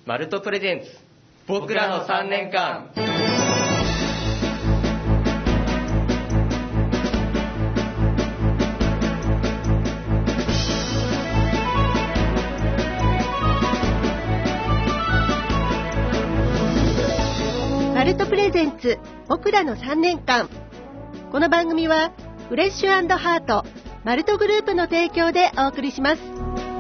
マルトプレゼンツ僕らの3年間。 マルトプレゼンツ僕らの3年間。この番組はフレッシュ&ハートマルトグループの提供でお送りします。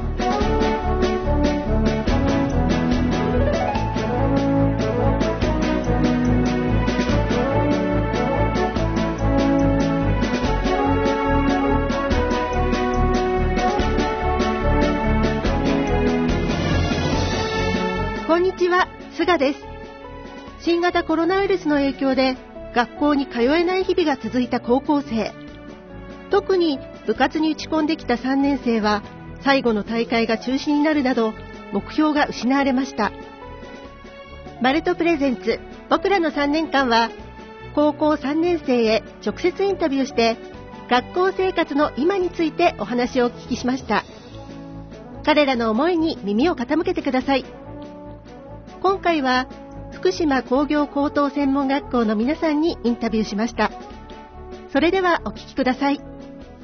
こんにちは、菅です。新型コロナウイルスの影響で学校に通えない日々が続いた高校生。特に部活に打ち込んできた3年生は最後の大会が中止になるなど目標が失われました。マルトプレゼンツ僕らの3年間は高校3年生へ直接インタビューして学校生活の今についてお話をお聞きしました。彼らの思いに耳を傾けてください。今回は福島工業高等専門学校の皆さんにインタビューしました。それではお聞きください。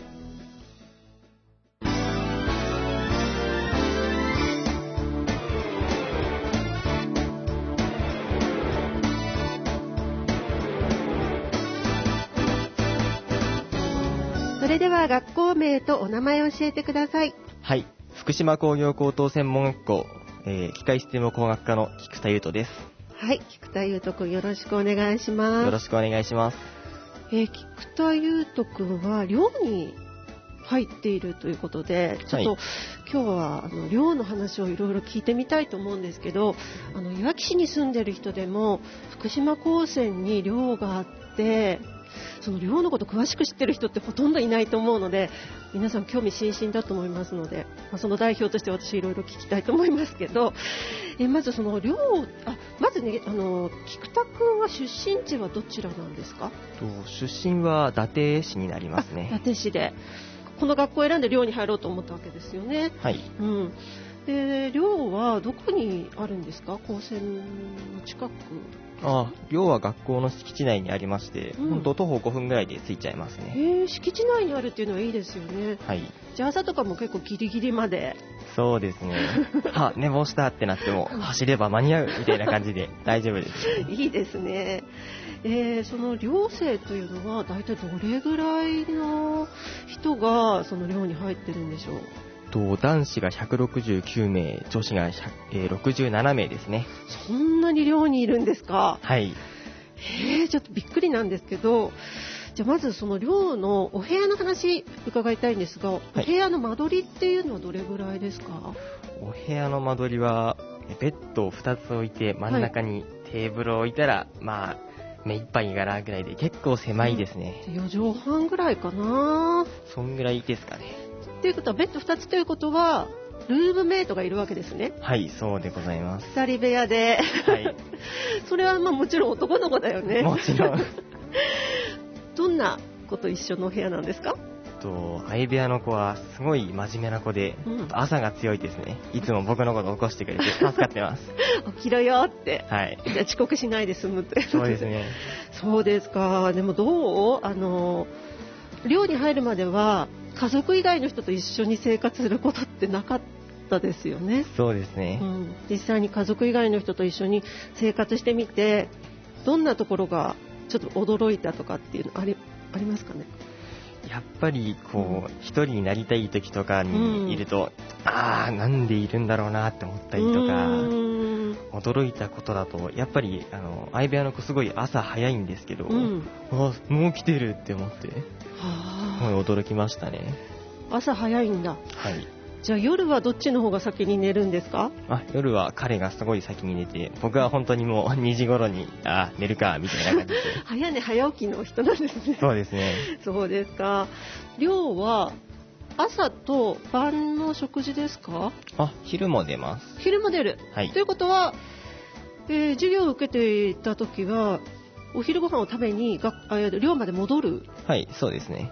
それでは学校名とお名前を教えてください。 はい、福島工業高等専門学校、機械システム工学科の菊田優斗です。 はい、菊田優斗くんよろしくお願いします。 よろしくお願いします。 菊田優斗くんは寮に入っているということで、ちょっと、今日は寮の話をいろいろ聞いてみたいと思うんですけど、いわき市に住んでる人でも福島高専に寮があってその寮のこと詳しく知ってる人ってほとんどいないと思うので、皆さん興味津々だと思いますので、その代表として私いろいろ聞きたいと思いますけど、まずその寮、まずね、菊田君は出身地はどちらなんですか？ 出身は伊達市になりますね。 伊達市でこの学校を選んで寮に入ろうと思ったわけですよね。 はい、 で寮はどこにあるんですか？高専の近く？ 寮は学校の敷地内にありまして、本当徒歩5分ぐらいで着いちゃいますね。 敷地内にあるっていうのはいいですよね。 はい。 じゃあ朝とかも結構ギリギリまで。 そうですね。寝坊したってなっても走れば間に合うみたいな感じで大丈夫です。 いいですね。その寮生というのは大体どれぐらいの人がその寮に入ってるんでしょう？ 男子が169名、女子が67名ですね。 そんなに寮にいるんですか？ はい。 ちょっとびっくりなんですけど、じゃあまずその寮のお部屋の話伺いたいんですが、お部屋の間取りっていうのはどれぐらいですか？ お部屋の間取りはベッドを2つ置いて真ん中にテーブルを置いたら、目いっぱいがなぐらいで結構狭いですね。 4畳半ぐらいかな。 そんぐらいですかね。 ということはベッド2つということはルームメイトがいるわけですね。 はい、そうでございます。 2人部屋で、はい、それはもちろん男の子だよね。 もちろん。 どんな子と一緒のお部屋なんですか？ 相部屋の子はすごい真面目な子で、朝が強いですね。いつも僕のこと起こしてくれて助かってます。 起きろよって。 はい。 じゃあ遅刻しないで済むという。 そうですね。 そうですか。でもどう？寮に入るまでは家族以外の人と一緒に生活することってなかったですよね。 そうですね。 実際に家族以外の人と一緒に生活してみて、どんなところがちょっと驚いたとかっていうのありますかね？ やっぱり一人になりたい時とかにいると、なんでいるんだろうなって思ったりとか、驚いたことだと、やっぱり相部屋の子すごい朝早いんですけど、もう来てるって思って、驚きましたね。 朝早いんだ。 はい。 じゃあ夜はどっちの方が先に寝るんですか？ 夜は彼がすごい先に寝て、僕は本当にもう2時頃に寝るかみたいな感じで。 早寝早起きの人なんですね。 そうですね。そうですか。寮は朝と晩の食事ですか？ 昼も出ます。 昼も出る。 はい。 ということは、授業を受けていた時はお昼ご飯を食べに寮まで戻る。 はい、そうですね。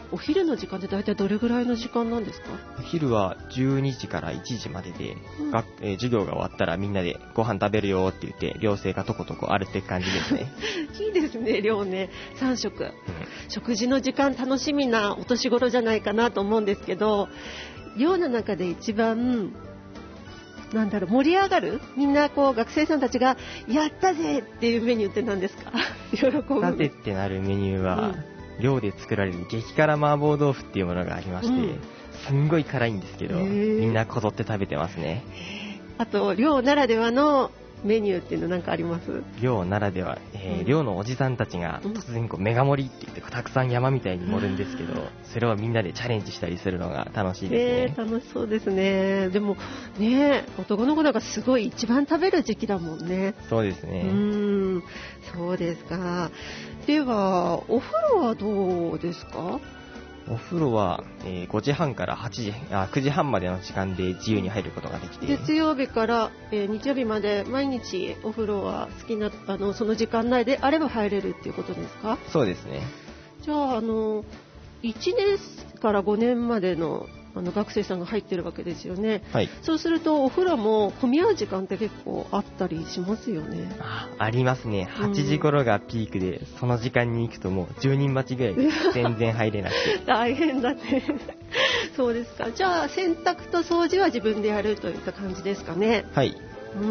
お昼の時間って大体どれぐらいの時間なんですか？ お昼は12時から1時までで、授業が終わったらみんなでご飯食べるよって言って寮生がとことこあるって感じですね。 いいですね、寮ね。3食、食事の時間楽しみなお年頃じゃないかなと思うんですけど、寮の中で一番盛り上がる、みんな学生さんたちがやったぜっていうメニューって何ですか？喜ぶ。 さてってなるメニューは、寮で作られる激辛麻婆豆腐っていうものがありまして、すんごい辛いんですけど、みんなこぞって食べてますね。 あと寮ならではのメニューっていうの何かあります？ 寮ならでは、寮のおじさんたちが突然メガ盛りって言ってたくさん山みたいに盛るんですけど、それをみんなでチャレンジしたりするのが楽しいですね。 楽しそうですね。でもね、男の子なんかすごい一番食べる時期だもんね。 そうですね。 そうですか。ではお風呂はどうですか？ お風呂は、5時半から9時半までの時間で自由に入ることができて、 月曜日から、日曜日まで毎日お風呂は好きなその時間内であれば入れるっていうことですか？ そうですね。 じゃあ1年から5年までの学生さんが入ってるわけですよね。 はい。 そうするとお風呂も混み合う時間って結構あったりしますよね。 ありますね。8時頃がピークで、その時間に行くともう10人待ちぐらいで全然入れなくて大変だね。そうですか。じゃあ洗濯と掃除は自分でやるといった感じですかね。 はい。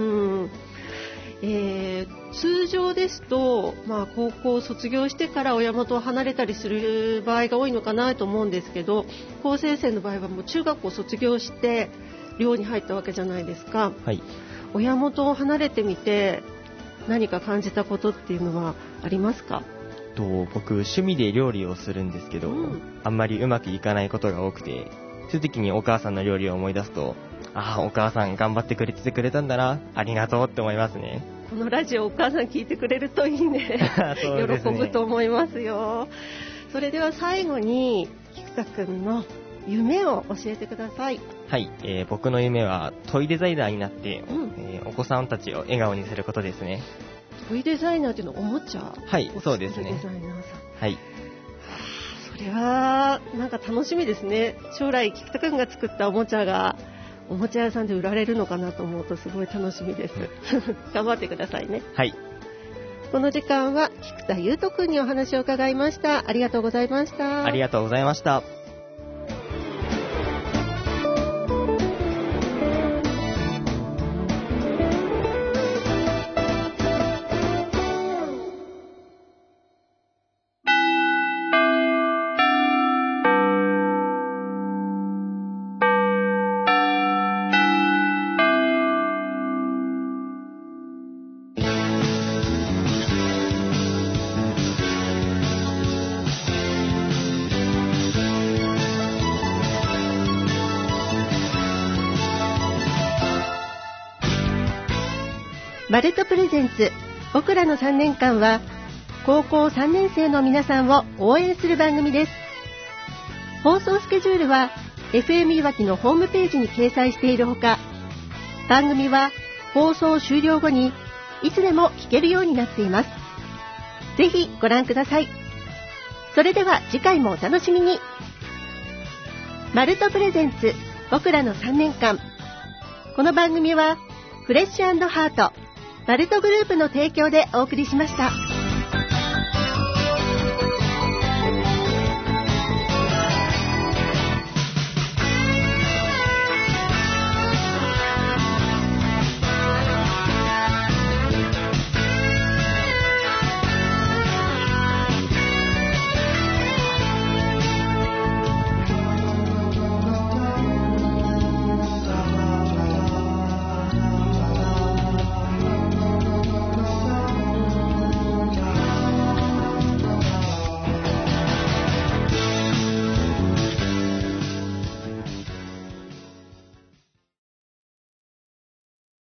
通常ですと、高校を卒業してから親元を離れたりする場合が多いのかなと思うんですけど、高生生の場合はもう中学校を卒業して寮に入ったわけじゃないですか。 はい。 親元を離れてみて何か感じたことっていうのはありますか？ 僕趣味で料理をするんですけど、あんまりうまくいかないことが多くて、そういう時にお母さんの料理を思い出すと、お母さん頑張ってくれてくれたんだな、ありがとうって思いますね。 このラジオお母さん聞いてくれるといいね。 そうですね。 喜ぶと思いますよ。それでは最後に菊田くんの夢を教えてください。 はい、僕の夢はトイデザイナーになって、お子さんたちを笑顔にすることですね。 トイデザイナーっていうのはおもちゃ？ はい、そうですね。 デザイナーさん。 はい。 それはなんか楽しみですね。将来菊田くんが作ったおもちゃがおもちゃ屋さんで売られるのかなと思うとすごい楽しみです。頑張ってくださいね。 はい。 この時間は菊田優斗くんにお話を伺いました。ありがとうございました。 ありがとうございました。 マルトプレゼンツ僕らの3年間は高校3年生の皆さんを応援する番組です。放送スケジュールは FM いわきのホームページに掲載しているほか、番組は放送終了後にいつでも聞けるようになっています。ぜひご覧ください。それでは次回もお楽しみに。マルトプレゼンツ僕らの3年間。この番組はフレッシュ&ハートマルトグループの提供でお送りしました。